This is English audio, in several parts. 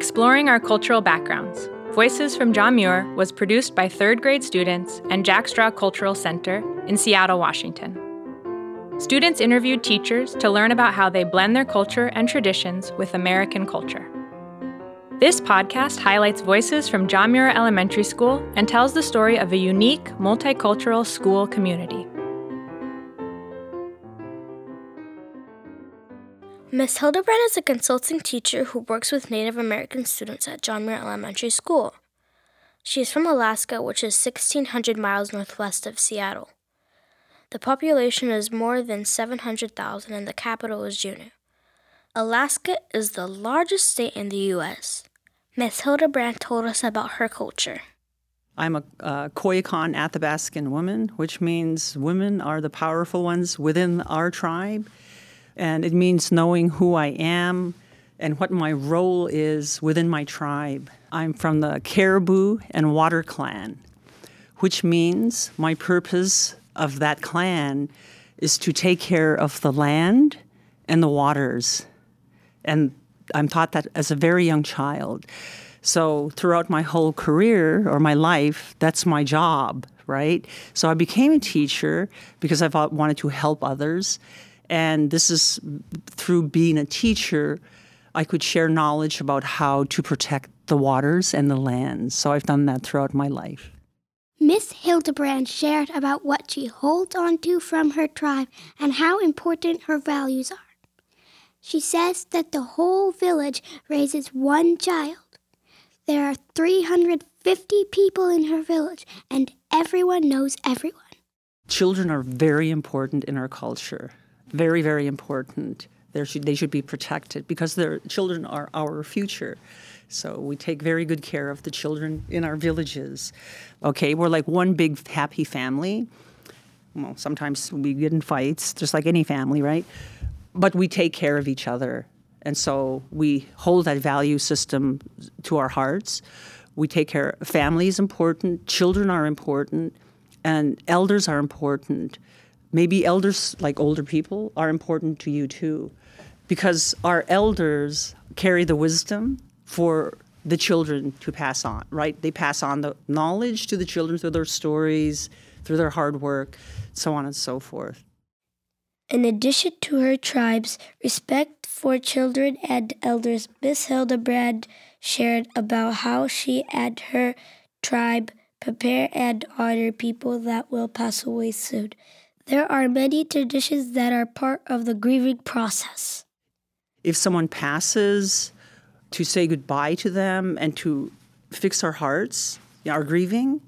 Exploring Our Cultural Backgrounds, Voices from John Muir was produced by third grade students and Jack Straw Cultural Center in Seattle, Washington. Students interviewed teachers to learn about how they blend their culture and traditions with American culture. This podcast highlights voices from John Muir Elementary School and tells the story of a unique, multicultural school community. Miss Hildebrand is a consulting teacher who works with Native American students at John Muir Elementary School. She is from Alaska, which is 1,600 miles northwest of Seattle. The population is more than 700,000 and the capital is Juneau. Alaska is the largest state in the U.S. Miss Hildebrand told us about her culture. I'm a Koyukon Athabaskan woman, which means women are the powerful ones within our tribe. And it means knowing who I am and what my role is within my tribe. I'm from the Caribou and Water Clan, which means my purpose of that clan is to take care of the land and the waters. And I'm taught that as a very young child. So throughout my whole career or my life, that's my job, right? So I became a teacher because I wanted to help others. And this is through being a teacher, I could share knowledge about how to protect the waters and the land. So I've done that throughout my life. Miss Hildebrand shared about what she holds on to from her tribe and how important her values are. She says that the whole village raises one child. There are 350 people in her village, and everyone knows everyone. Children are very important in our culture. Very, very important. They should be protected because their children are our future. So we take very good care of the children in our villages. Okay, we're like one big happy family. Well, sometimes we get in fights, just like any family, right? But we take care of each other. And so we hold that value system to our hearts. We take care. Family is important. Children are important. And elders are important. Maybe elders, like older people, are important to you too, because our elders carry the wisdom for the children to pass on, right? They pass on the knowledge to the children through their stories, through their hard work, so on and so forth. In addition to her tribe's respect for children and elders, Miss Hildebrand shared about how she and her tribe prepare and honor people that will pass away soon. There are many traditions that are part of the grieving process. If someone passes, to say goodbye to them and to fix our hearts, our grieving,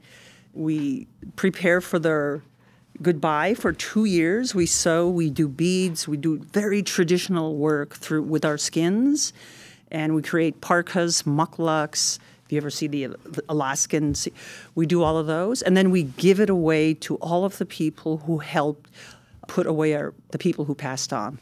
we prepare for their goodbye for 2 years. We sew, we do beads, we do very traditional work with our skins, and we create parkas, mucklucks. If you ever see the Alaskans, we do all of those. And then we give it away to all of the people who helped put away the people who passed on.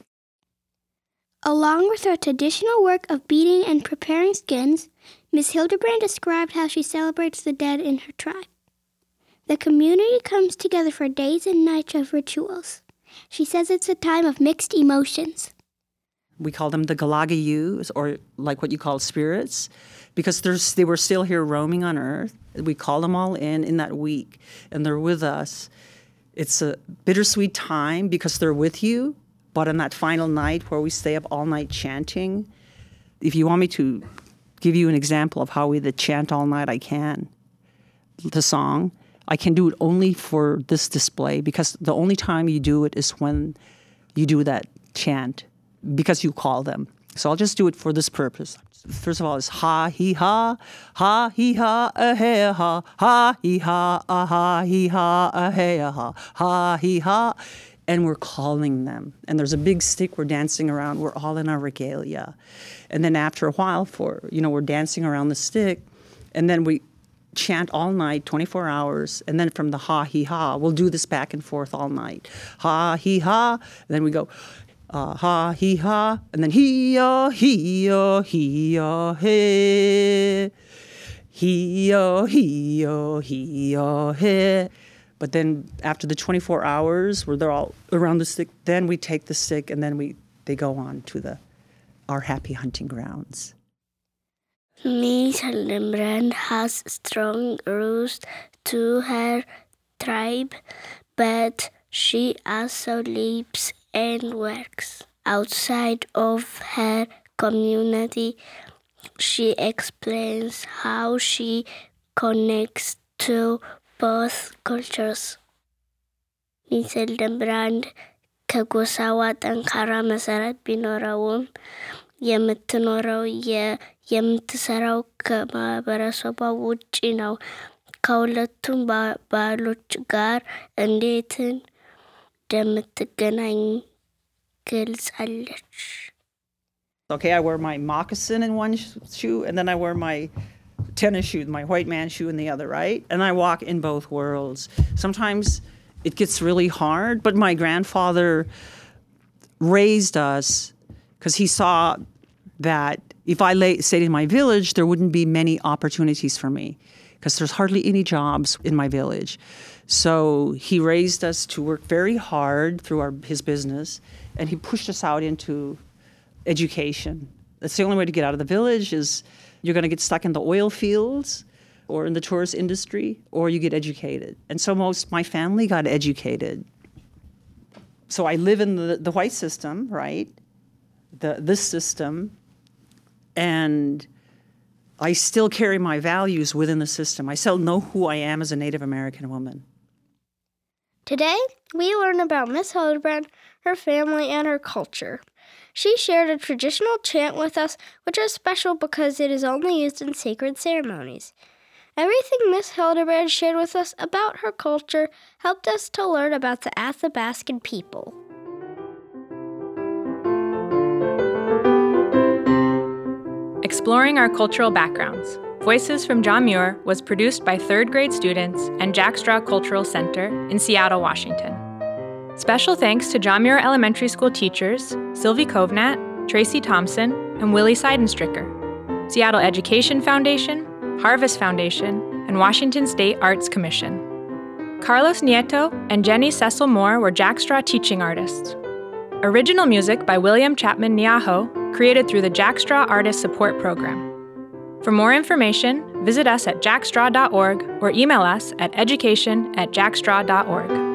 Along with her traditional work of beading and preparing skins, Miss Hildebrand described how she celebrates the dead in her tribe. The community comes together for days and nights of rituals. She says it's a time of mixed emotions. We call them the Galagayus, or like what you call spirits, because they were still here roaming on Earth. We call them all in that week, and they're with us. It's a bittersweet time because they're with you, but on that final night where we stay up all night chanting, if you want me to give you an example of how we chant all night, I can. The song, I can do it only for this display because the only time you do it is when you do that chant, because you call them. So I'll just do it for this purpose. First of all, it's ha-hee-ha, ha-hee-ha, a-hey-ha, ha-hee-ha, a-ha-hee-ha, a-hey-ha, ha-hee-ha. And we're calling them. And there's a big stick we're dancing around. We're all in our regalia. And then after a while, we're dancing around the stick. And then we chant all night, 24 hours. And then from the ha-hee-ha, we'll do this back and forth all night. Ha-hee-ha. Then we go ha-hee-ha, and then hee-ya, hee-ya, hee-ya, hey. Hee-ya, hee-ya, hee-ya, hey. But then after the 24 hours where they're all around the stick, then we take the stick and then they go on to our happy hunting grounds. Miss Hildebrand has strong roots to her tribe, but she also lives and works outside of her community. She explains how she connects to both cultures. ሚስ ሂልደብራንድ ከጎሳዋ ጠንካራ መሰረት ቢኖረውም የምትሰራው ከማህበረሰቧ ውጪ ነው። ከሁለቱም ባህሎች ጋር እንዴት እንደምትገናኝ ገልጻለች። Okay, I wear my moccasin in one shoe, and then I wear my tennis shoe, my white man shoe in the other, right? And I walk in both worlds. Sometimes it gets really hard, but my grandfather raised us because he saw that if I stayed in my village, there wouldn't be many opportunities for me because there's hardly any jobs in my village. So he raised us to work very hard through his business, and he pushed us out into education. That's the only way to get out of the village is you're going to get stuck in the oil fields or in the tourist industry, or you get educated. And so my family got educated. So I live in the white system, right? This system, and I still carry my values within the system. I still know who I am as a Native American woman. Today, we learn about Miss Hildebrand, her family, and her culture. She shared a traditional chant with us, which is special because it is only used in sacred ceremonies. Everything Miss Hildebrand shared with us about her culture helped us to learn about the Athabascan people. Exploring our cultural backgrounds, Voices from John Muir was produced by third grade students and Jack Straw Cultural Center in Seattle, Washington. Special thanks to John Muir Elementary School teachers Sylvie Kovnat, Tracy Thompson, and Willie Seidenstricker, Seattle Education Foundation, Harvest Foundation, and Washington State Arts Commission. Carlos Nieto and Jenny Cecil Moore were Jack Straw teaching artists. Original music by William Chapman Niaho, created through the Jack Straw Artist Support Program. For more information, visit us at jackstraw.org or email us at education@jackstraw.org.